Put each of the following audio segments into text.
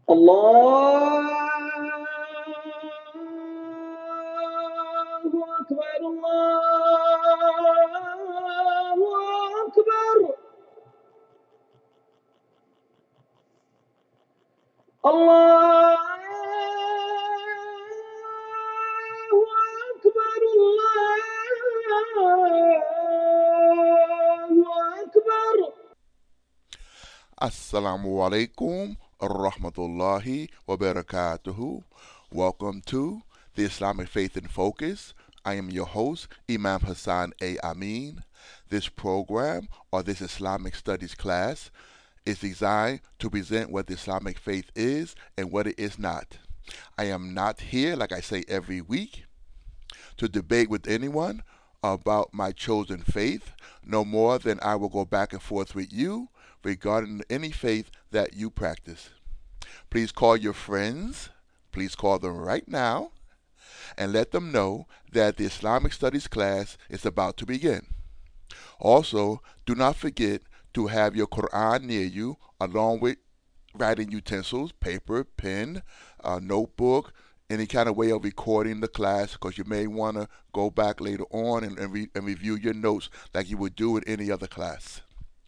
الله أكبر الله أكبر الله أكبر الله أكبر. Assalamu alaikum rahmatullahi wa barakatuhu. Welcome to the Islamic Faith in Focus. I am your host, Imam Hassan A. Amin. This program, or this Islamic Studies class, is designed to present what the Islamic faith is and what it is not. I am not here, like I say every week, to debate with anyone about my chosen faith, no more than I will go back and forth with you regarding any faith that you practice. Please call your friends, please call them right now, and let them know that the Islamic Studies class is about to begin. Also, do not forget to have your Quran near you, along with writing utensils, paper, pen, notebook, any kind of way of recording the class, because you may want to go back later on and review your notes like you would do in any other class.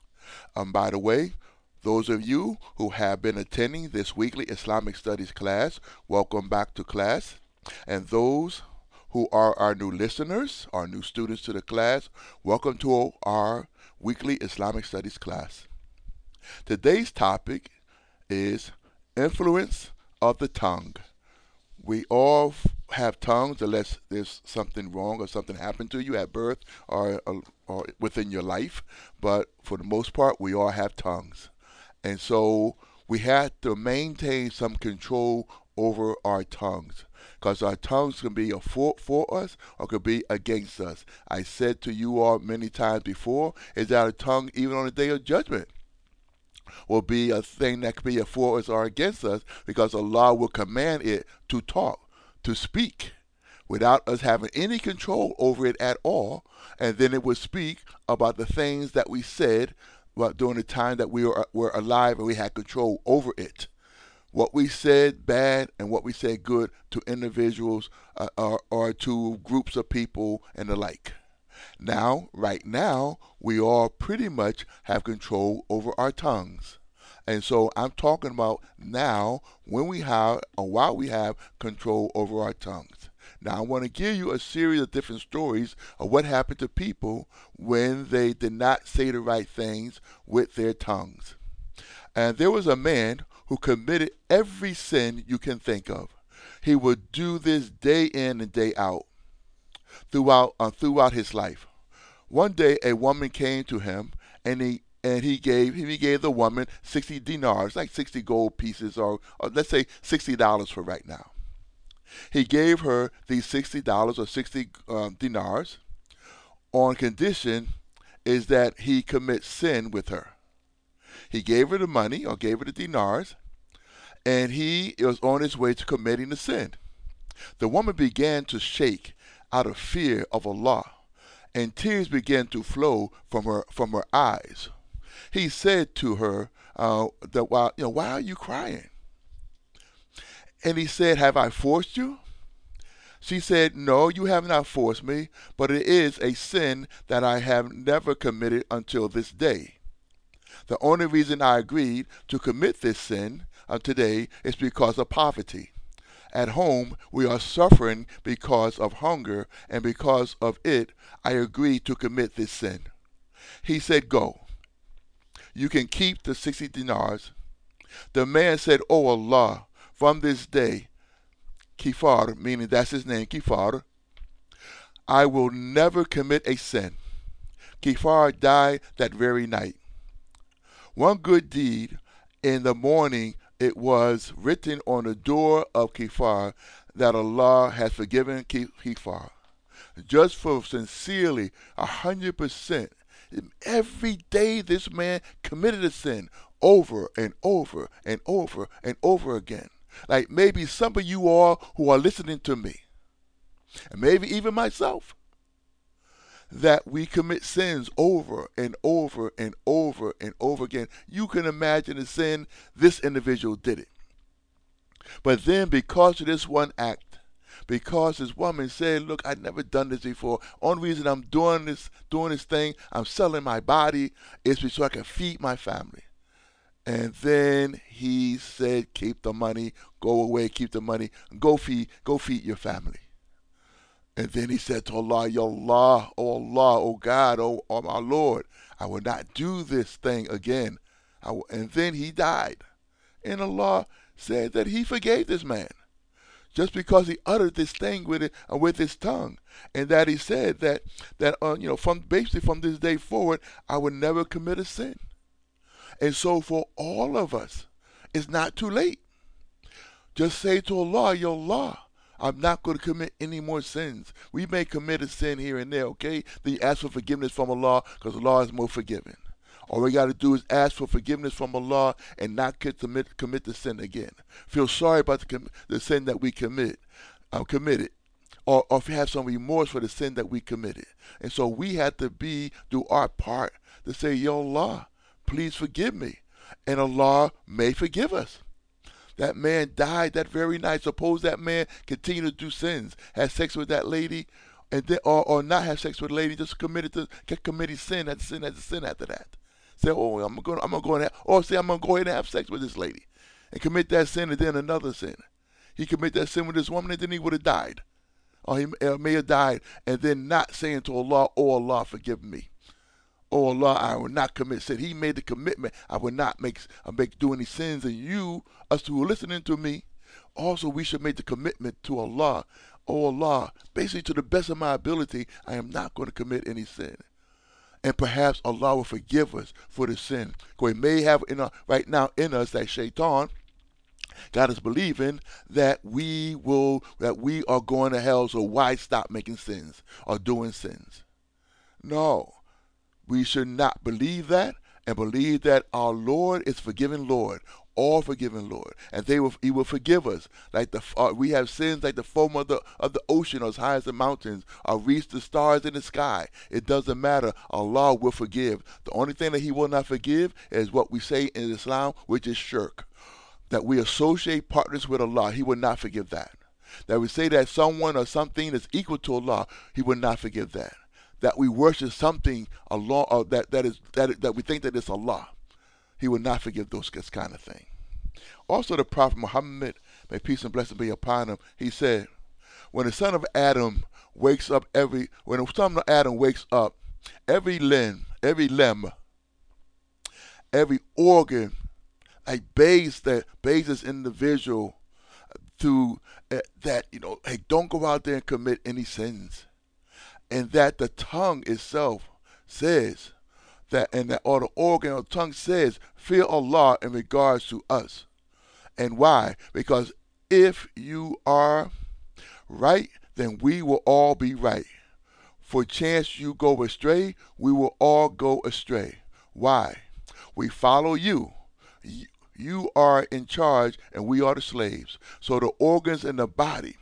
By the way, those of you who have been attending this weekly Islamic Studies class, welcome back to class. And those who are our new listeners, our new students to the class, welcome to our weekly Islamic Studies class. Today's topic is influence of the tongue. We all have tongues unless there's something wrong or something happened to you at birth or within your life. But for the most part, we all have tongues. And so we have to maintain some control over our tongues, because our tongues can be for us or could be against us. I said to you all many times before, is that a tongue, even on the day of judgment, will be a thing that could be for us or against us, because Allah will command it to talk, to speak, without us having any control over it at all. And then it would speak about the things that we said during the time that we were alive and we had control over it. What we said bad and what we said good to individuals or to groups of people and the like. Now, right now, we all pretty much have control over our tongues. And so I'm talking about now when we have or while we have control over our tongues. Now I want to give you a series of different stories of what happened to people when they did not say the right things with their tongues. And there was a man who committed every sin you can think of. He would do this day in and day out throughout his life. One day, a woman came to him, and he gave the woman 60 dinars, like 60 gold pieces, or let's say $60 for right now. He gave her these $60 or 60 dinars on condition is that he commits sin with her. He gave her the money or gave her the dinars, and he was on his way to committing the sin. The woman began to shake out of fear of Allah, and tears began to flow from her eyes. He said to her, that why are you crying? And he said, have I forced you? She said, no, you have not forced me, but it is a sin that I have never committed until this day. The only reason I agreed to commit this sin today is because of poverty. At home, we are suffering because of hunger, and because of it, I agreed to commit this sin. He said, go. You can keep the 60 dinars. The man said, oh Allah, from this day, Kifar, meaning that's his name, Kifar, I will never commit a sin. Kifar died that very night. One good deed, in the morning it was written on the door of Kifar that Allah has forgiven Kifar. Just for sincerely, 100%, every day this man committed a sin over and over and over and over again. Like maybe some of you all who are listening to me, and maybe even myself, that we commit sins over and over and over and over again. You can imagine the sin this individual did it. But then because of this one act, because this woman said, look, I've never done this before. Only reason I'm doing this thing, I'm selling my body, is so I can feed my family. And then he said, keep the money, go away, keep the money, go feed your family. And then he said to Allah, Ya Allah, oh God, oh my Lord, I will not do this thing again. And then he died. And Allah said that he forgave this man just because he uttered this thing with his tongue, and that he said that from this day forward, I would never commit a sin. And so for all of us, it's not too late. Just say to Allah, Ya Allah, I'm not going to commit any more sins. We may commit a sin here and there, okay? Then you ask for forgiveness from Allah, because Allah is more forgiving. All we got to do is ask for forgiveness from Allah and not commit the sin again. Feel sorry about the sin that we committed, or if you have some remorse for the sin that we committed. And so we have to do our part to say, Ya Allah, please forgive me. And Allah may forgive us. That man died that very night. Suppose that man continued to do sins, had sex with that lady, and then, or not have sex with a lady, just committing sin after that. Say, oh, I'm gonna go and have sex with this lady, and commit that sin, and then another sin. He commit that sin with this woman, and then he would have died, or he may have died, and then not saying to Allah, oh Allah, forgive me. Oh Allah, I will not commit sin. He made the commitment. I will not do any sins. And us who are listening to me, also we should make the commitment to Allah. Oh Allah, basically to the best of my ability, I am not going to commit any sin. And perhaps Allah will forgive us for the sin. Because He may have right now in us that shaitan got us believing that we are going to hell. So why stop making sins or doing sins? No. We should not believe that, and believe that our Lord is forgiving Lord, all forgiving Lord, and He will forgive us. Like we have sins like the foam of the ocean, or as high as the mountains, or reach the stars in the sky. It doesn't matter. Allah will forgive. The only thing that He will not forgive is what we say in Islam, which is shirk, that we associate partners with Allah. He will not forgive that. That we say that someone or something is equal to Allah. He will not forgive that. That we worship something Allah, or that we think that it's Allah. He will not forgive this kind of thing. Also, the Prophet Muhammad, may peace and blessing be upon him, he said, when the son of Adam wakes up, every limb, every organ, like bathes this individual to hey, don't go out there and commit any sins. And that the tongue itself says or the organ or tongue says, fear Allah in regards to us. And why? Because if you are right, then we will all be right. For chance you go astray, we will all go astray. Why? We follow you. You are in charge, and we are the slaves. So the organs in the body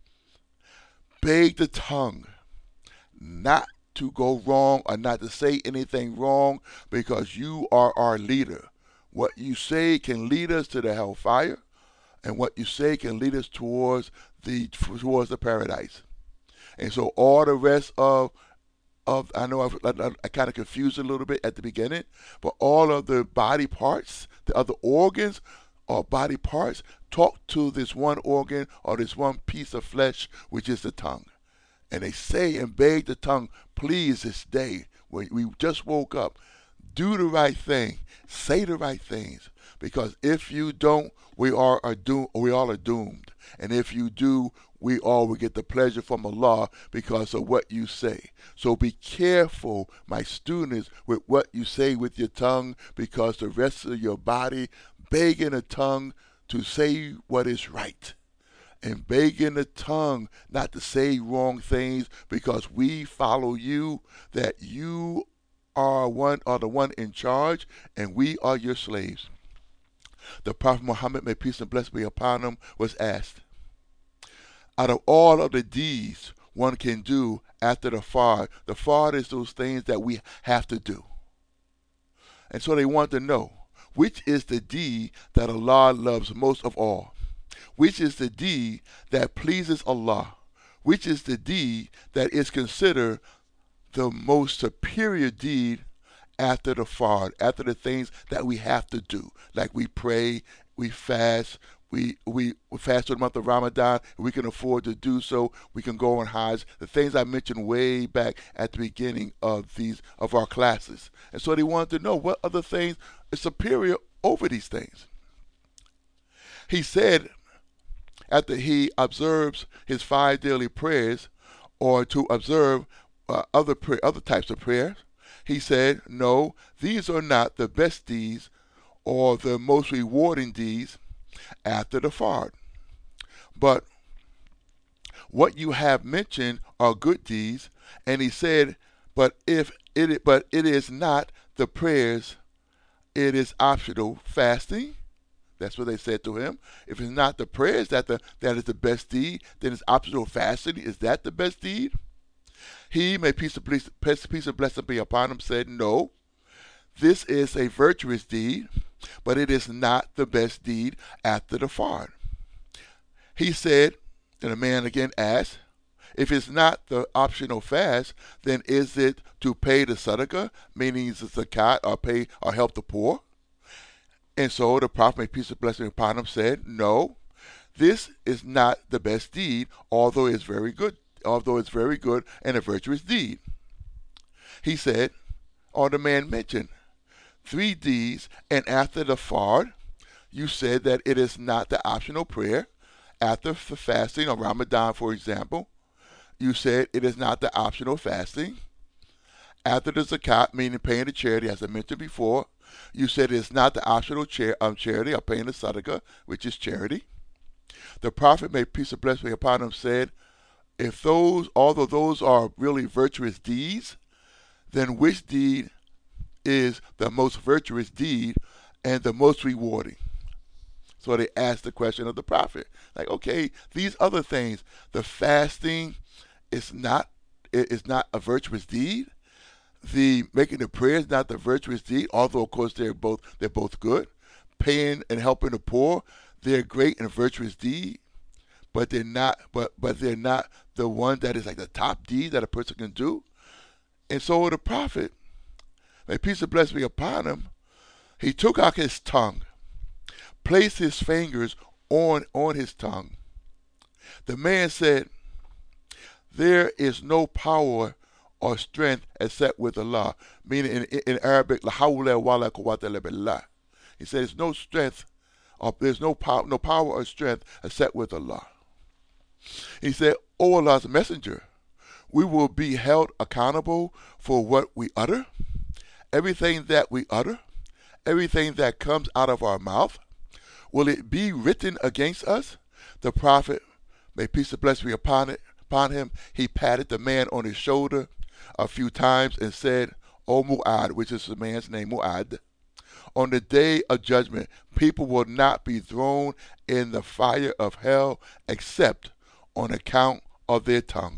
beg the tongue not to go wrong or not to say anything wrong, because you are our leader. What you say can lead us to the hellfire, and what you say can lead us towards the paradise. And so all the rest of I know I kind of confused a little bit at the beginning, but all of the body parts, the other organs or body parts, talk to this one organ or this one piece of flesh, which is the tongue. And they say and beg the tongue, please, this day, when we just woke up, do the right thing, say the right things, because if you don't, we all are doomed. And if you do, we all will get the pleasure from Allah because of what you say. So be careful, my students, with what you say with your tongue, because the rest of your body begging the tongue to say what is right. And begging the tongue not to say wrong things, because we follow you, that you are the one in charge, and we are your slaves. The Prophet Muhammad, may peace and blessing be upon him, was asked, out of all of the deeds one can do after the fard is those things that we have to do. And so they want to know, which is the deed that Allah loves most of all? which is the deed that pleases Allah, which is the deed that is considered the most superior deed after the fard, after the things that we have to do. Like we pray, we fast, we fast for the month of Ramadan, and we can afford to do so. We can go on Hajj. The things I mentioned way back at the beginning of our classes. And so they wanted to know what other things are superior over these things. He said, after he observes his 5 daily prayers, or to observe other types of prayers, he said, no, these are not the best deeds or the most rewarding deeds after the fard. But what you have mentioned are good deeds. And he said, but it is not the prayers, it is optional fasting. That's what they said to him. If it's not the prayers that is the best deed, then it's optional fasting. Is that the best deed? He, may peace of blessing be upon him, said, no, this is a virtuous deed, but it is not the best deed after the fard. He said, and the man again asked, if it's not the optional fast, then is it to pay the sadaqah, meaning the zakat, or pay or help the poor? And so the Prophet, may peace and blessing upon him, said, no, this is not the best deed, although it's very good and a virtuous deed. He said, or the man mentioned 3 deeds, and after the fard, you said that it is not the optional prayer. After the fasting or Ramadan, for example, you said it is not the optional fasting. After the zakat, meaning paying the charity, as I mentioned before, you said it's not the optional charity or paying the sadaqah, which is charity. The Prophet, may peace and blessing be upon him, said, although those are really virtuous deeds, then which deed is the most virtuous deed and the most rewarding? So they asked the question of the Prophet. Like, okay, these other things, the fasting is not a virtuous deed. The making the prayer is not the virtuous deed, although of course they're both good. Paying and helping the poor, they're great and virtuous deed, but they're not the one that is like the top deed that a person can do. And so the Prophet, may peace and blessing be upon him, he took out his tongue, placed his fingers on his tongue. The man said, there is no power or strength except with Allah, meaning in Arabic, la hawla wa la quwwata illa billah. He said, there's no strength, or there's no power or strength except with Allah. He said, O Allah's messenger, we will be held accountable for what we utter, everything that we utter, everything that comes out of our mouth. Will it be written against us? The Prophet, may peace and blessing be upon him, he patted the man on his shoulder a few times and said, O Mu'ad, which is the man's name, Mu'ad, on the day of judgment, people will not be thrown in the fire of hell except on account of their tongue.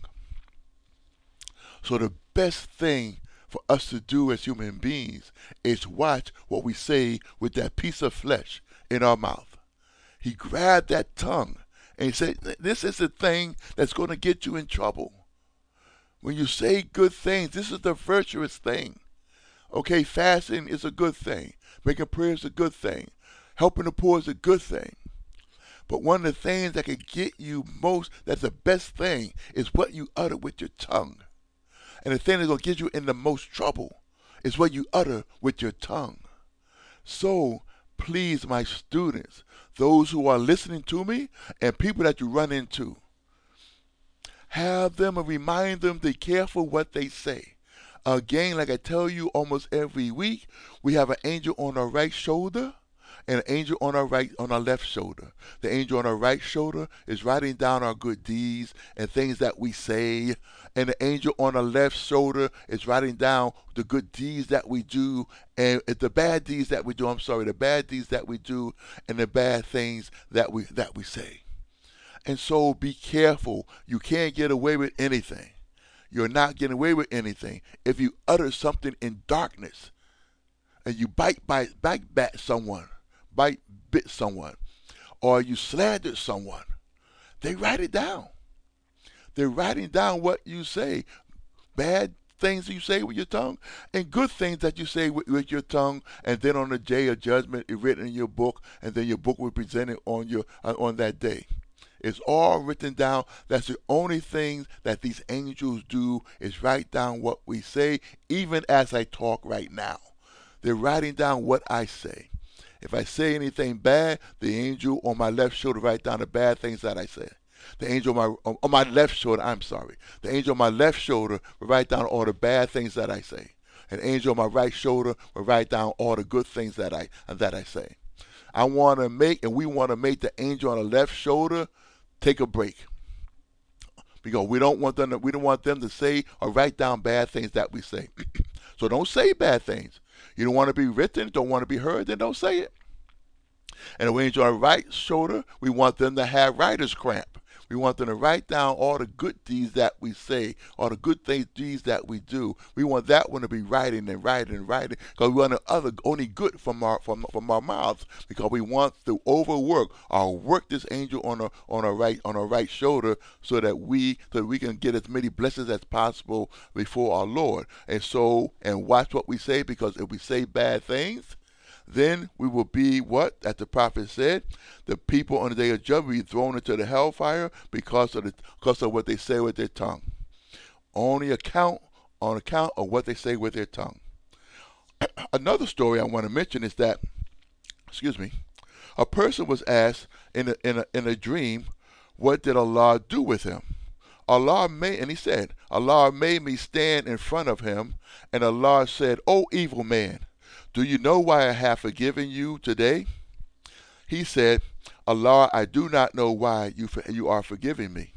So the best thing for us to do as human beings is watch what we say with that piece of flesh in our mouth. He grabbed that tongue and he said, this is the thing that's going to get you in trouble. When you say good things, this is the virtuous thing. Okay, fasting is a good thing. Making prayers is a good thing. Helping the poor is a good thing. But one of the things that can get you most, that's the best thing, is what you utter with your tongue. And the thing that's going to get you in the most trouble is what you utter with your tongue. So, please, my students, those who are listening to me, and people that you run into, have them and remind them to be careful what they say. Again, like I tell you almost every week, we have an angel on our right shoulder and an angel on our left shoulder. The angel on our right shoulder is writing down our good deeds and things that we say, and the angel on our left shoulder is writing down the good deeds that we do and the bad deeds that we do. The bad deeds that we do and the bad things that we say. And so be careful. You can't get away with anything. You're not getting away with anything if you utter something in darkness and you bit someone, or you slandered someone, they write it down. They're writing down what you say, bad things you say with your tongue, and good things that you say with your tongue. And then on the day of judgment, it's written in your book, and then your book will be presented on that day. It's all written down. That's the only thing that these angels do is write down what we say, even as I talk right now. They're writing down what I say. If I say anything bad, the angel on my left shoulder write down the bad things that I say. The angel on my left shoulder, I'm sorry. The angel on my left shoulder will write down all the bad things that I say. An angel on my right shoulder will write down all the good things that I say. We want to make the angel on the left shoulder take a break, because we don't want them to say or write down bad things that we say. So don't say bad things. You don't want to be written, don't want to be heard, then don't say it. And the angel on the right shoulder, we want them to have writer's cramp. We want them to write down all the good deeds that we say, all the good deeds that we do. We want that one to be writing and writing and writing, because we want only good from our mouths, because we want to overwork or work this angel on our right shoulder, so that we can get as many blessings as possible before our Lord. And watch what we say, because if we say bad things, then we will be what? As the prophet said, the people on the day of judgment will be thrown into the hellfire because of what they say with their tongue. On account of what they say with their tongue. Another story I want to mention is that, a person was asked in a dream, what did Allah do with him? And he said, Allah made me stand in front of him, and Allah said, "O evil man, do you know why I have forgiven you today?" He said, "Allah, I do not know why you are forgiving me."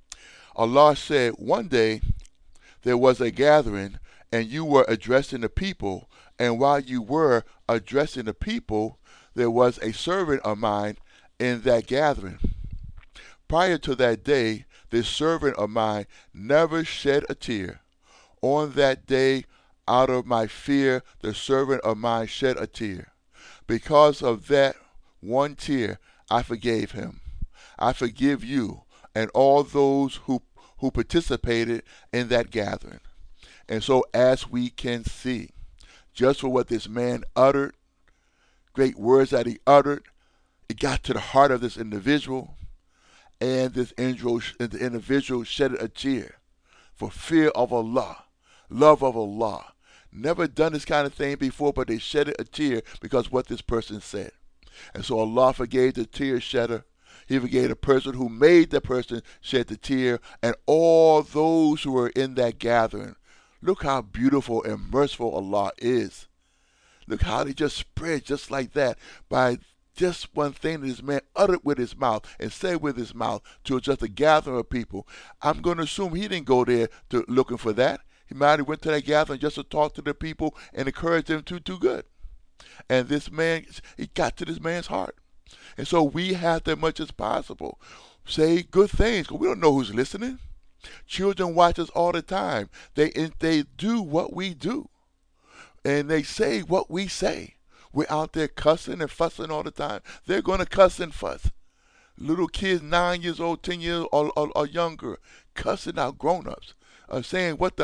Allah said, "One day there was a gathering, and you were addressing the people, and while you were addressing the people, there was a servant of mine in that gathering. Prior to that day, this servant of mine never shed a tear. On that day, out of my fear, the servant of mine shed a tear. Because of that one tear, I forgave him. I forgive you and all those who participated in that gathering." And so, as we can see, just for what this man uttered, great words that he uttered, it got to the heart of this individual, and the individual shed a tear for fear of Allah, love of Allah. Never done this kind of thing before, but they shed a tear because of what this person said. And so Allah forgave the tear shedder. He forgave the person who made the person shed the tear, and all those who were in that gathering. Look how beautiful and merciful Allah is. Look how they just spread just like that, by just one thing that this man uttered with his mouth and said with his mouth to just a gathering of people. I'm going to assume he didn't go there looking for that. He might have went to that gathering just to talk to the people and encourage them to do good. And this man, it got to this man's heart. And so we have to, as much as possible, say good things, because we don't know who's listening. Children watch us all the time. They do what we do, and they say what we say. We're out there cussing and fussing all the time. They're going to cuss and fuss. Little kids, 9 years old, 10 years old, or younger, cussing out grown-ups. Saying what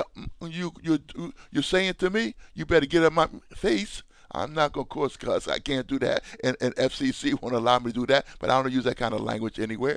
you're saying to me, you better get out of my face. I'm not going to cuss. I can't do that. And FCC won't allow me to do that, but I don't use that kind of language anyway.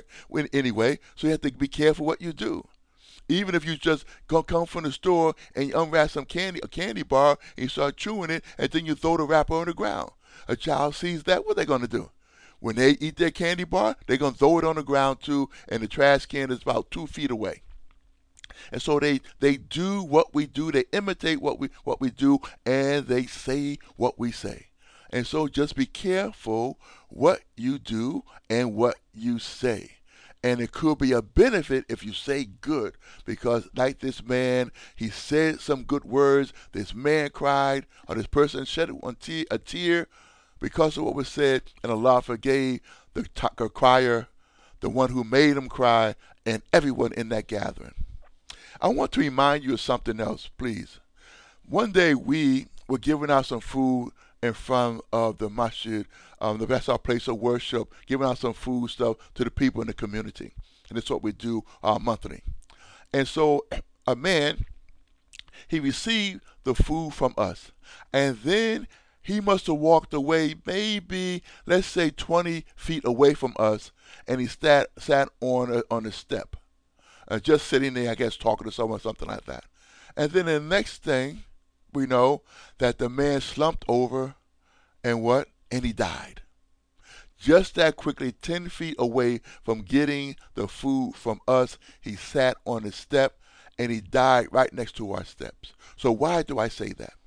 So you have to be careful what you do. Even if you just come from the store and you unwrap a candy bar, and you start chewing it, and then you throw the wrapper on the ground. A child sees that, what are they going to do? When they eat their candy bar, they're going to throw it on the ground too, and the trash can is about 2 feet away. And so they do what we do, they imitate what we do, and they say what we say. And so just be careful what you do and what you say. And it could be a benefit if you say good, because like this man, he said some good words, this man cried, or this person shed a tear because of what was said, and Allah forgave the crier, the one who made him cry, and everyone in that gathering. I want to remind you of something else, please. One day we were giving out some food in front of the masjid. That's our place of worship, giving out some food stuff to the people in the community. And that's what we do monthly. And so a man, he received the food from us. And then he must have walked away maybe, let's say, 20 feet away from us, and he sat on a step, just sitting there, I guess, talking to someone, something like that. And then the next thing we know, that the man slumped over, and what? And he died. Just that quickly, 10 feet away from getting the food from us, he sat on the step, and he died right next to our steps. So why do I say that?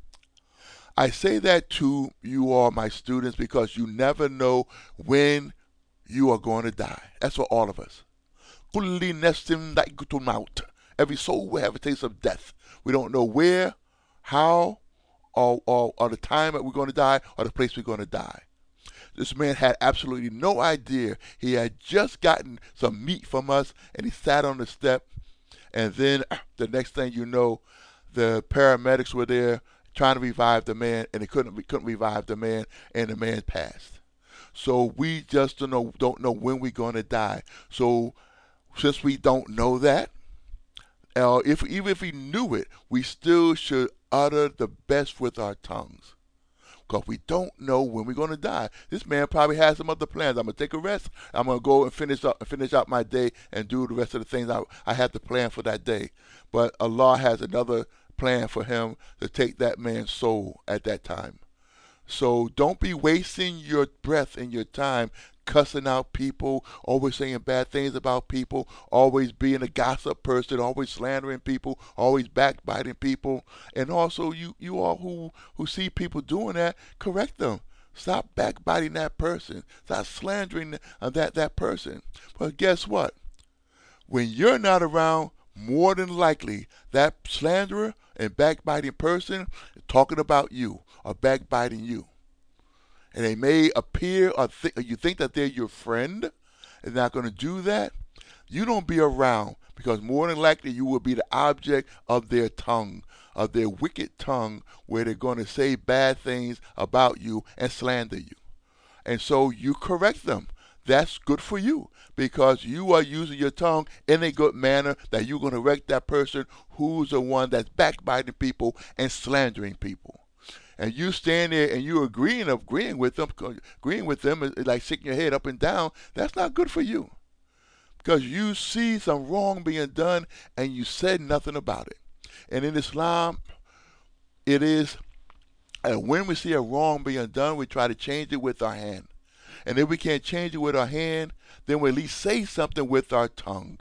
I say that to you all, my students, because you never know when you are going to die. That's for all of us. Kulli nafsin dha'iqatul maut. Every soul will have a taste of death. We don't know where, how, or the time that we're going to die, or the place we're going to die. This man had absolutely no idea. He had just gotten some meat from us, and he sat on the step. And then the next thing you know, the paramedics were there trying to revive the man, and they couldn't revive the man, and the man passed. So we just don't know when we're going to die. So since we don't know that, even if we knew it, we still should utter the best with our tongues, because we don't know when we're going to die. This man probably has some other plans. I'm going to take a rest. I'm going to go and finish out my day and do the rest of the things I had to plan for that day. But Allah has another plan for him to take that man's soul at that time. So don't be wasting your breath and your time cussing out people, always saying bad things about people, always being a gossip person, always slandering people, always backbiting people. And also you all who see people doing that, correct them. Stop backbiting that person. Stop slandering that person. But guess what? When you're not around, more than likely that slanderer and backbiting person is talking about you or backbiting you. And they may appear or you think that they're your friend and not going to do that. You don't be around, because more than likely you will be the object of their tongue, of their wicked tongue, where they're going to say bad things about you and slander you. And so you correct them. That's good for you, because you are using your tongue in a good manner, that you're going to correct that person who's the one that's backbiting people and slandering people. And you stand there and you agreeing with them is like shaking your head up and down. That's not good for you, because you see some wrong being done and you said nothing about it. And in Islam, it is, when we see a wrong being done, we try to change it with our hand. And if we can't change it with our hand, then we at least say something with our tongue.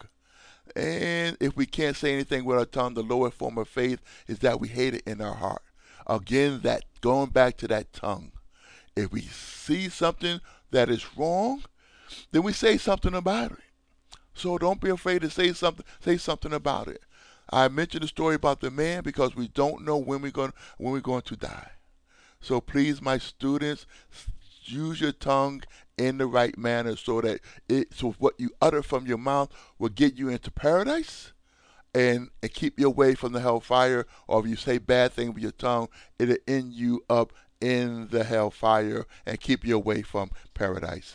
And if we can't say anything with our tongue, the lowest form of faith is that we hate it in our heart. Again, that going back to that tongue. If we see something that is wrong, then we say something about it. So don't be afraid to say something about it. I mentioned the story about the man because we don't know when we're going to die. So please, my students, use your tongue in the right manner, so that what you utter from your mouth will get you into paradise, and keep you away from the hellfire. Or if you say bad things with your tongue, it'll end you up in the hellfire and keep you away from paradise.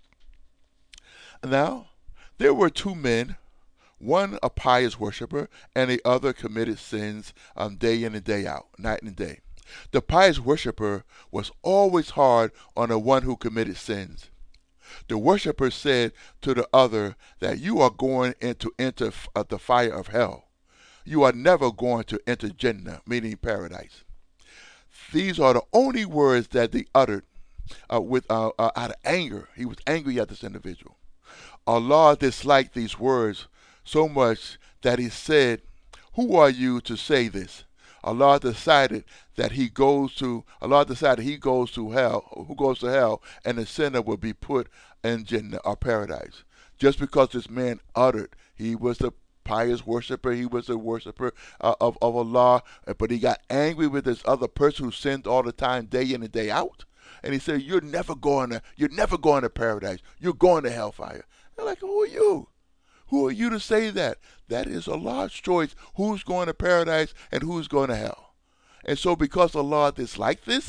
Now, there were two men, one a pious worshiper, and the other committed sins day in and day out, night and day. The pious worshiper was always hard on the one who committed sins. The worshiper said to the other that you are going to enter the fire of hell. You are never going to enter Jannah, meaning paradise. These are the only words that they uttered out of anger. He was angry at this individual. Allah disliked these words so much that he said, "Who are you to say this?" Allah decided he goes to hell, who goes to hell, and the sinner will be put in Jannah or paradise. Just because this man uttered, he was a pious worshiper, he was a worshiper of Allah, but he got angry with this other person who sinned all the time, day in and day out, and he said, "You're never going to paradise. You're going to hellfire." They're like, "Who are you? Who are you to say that?" That is Allah's choice, who's going to paradise and who's going to hell. And so because Allah disliked this,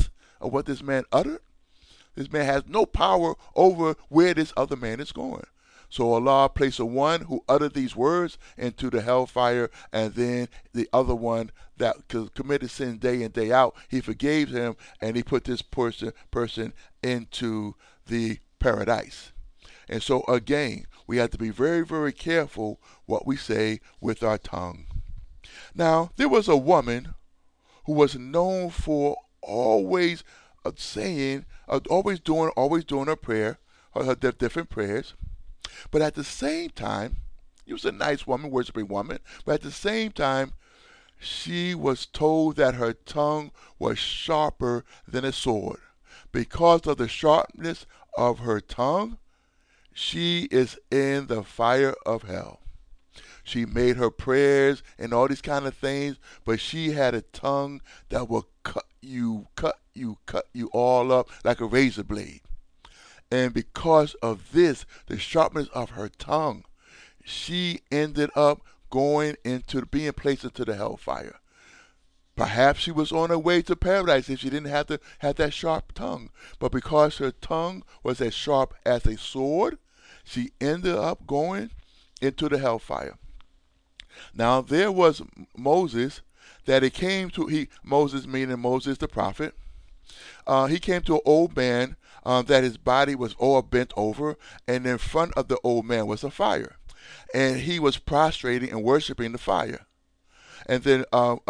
of what this man uttered, this man has no power over where this other man is going. So Allah placed the one who uttered these words into the hellfire, and then the other one that committed sin day in, day out, he forgave him, and he put this person into the paradise. And so again, we have to be very, very careful what we say with our tongue. Now, there was a woman who was known for always saying, always doing her prayer, her different prayers. But at the same time, she was a nice woman, worshiping woman. But at the same time, she was told that her tongue was sharper than a sword. Because of the sharpness of her tongue, she is in the fire of hell. She made her prayers and all these kind of things, but she had a tongue that will cut you all up like a razor blade. And because of this, the sharpness of her tongue, she ended up being placed into the hellfire. Perhaps she was on her way to paradise if she didn't have to have that sharp tongue. But because her tongue was as sharp as a sword, she ended up going into the hellfire. Now there was Moses that it came to, Moses meaning Moses the prophet, he came to an old man that his body was all bent over, and in front of the old man was a fire. And he was prostrating and worshiping the fire. And then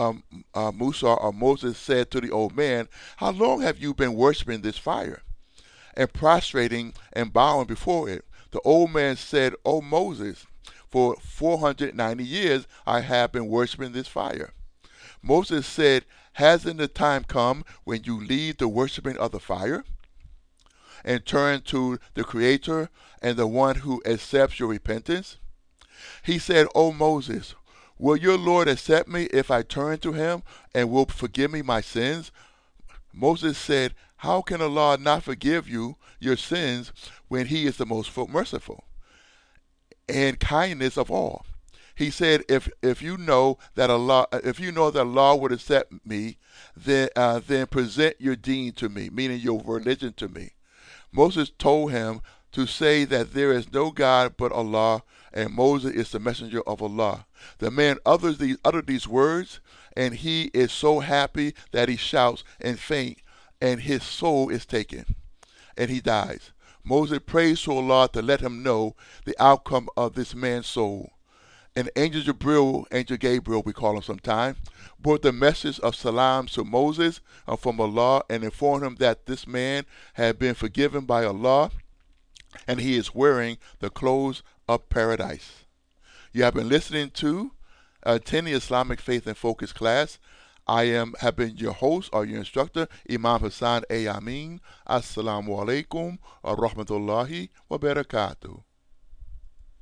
Musa or Moses said to the old man, "How long have you been worshiping this fire and prostrating and bowing before it?" The old man said, "Oh Moses, for 490 years I have been worshiping this fire." Moses said, "Hasn't the time come when you leave the worshiping of the fire and turn to the Creator and the one who accepts your repentance?" He said, "Oh Moses, will your Lord accept me if I turn to him and will forgive me my sins?" Moses said, "How can Allah not forgive you your sins when he is the most merciful and kindness of all?" He said, if you know that Allah would accept me, then present your deen to me, meaning your religion to me. Moses told him to say that there is no God but Allah, and Moses is the messenger of Allah. The man uttered these words, and he is so happy that he shouts and faints, and his soul is taken, and he dies. Moses prays to Allah to let him know the outcome of this man's soul. And Angel Gabriel, we call him sometime, brought the message of salam to Moses from Allah and informed him that this man had been forgiven by Allah and he is wearing the clothes of paradise. You have been listening to attending Islamic Faith and Focus class. Have been your host or your instructor, Imam Hassan A. Amin. Assalamu alaikum wa rahmatullahi wa barakatuh.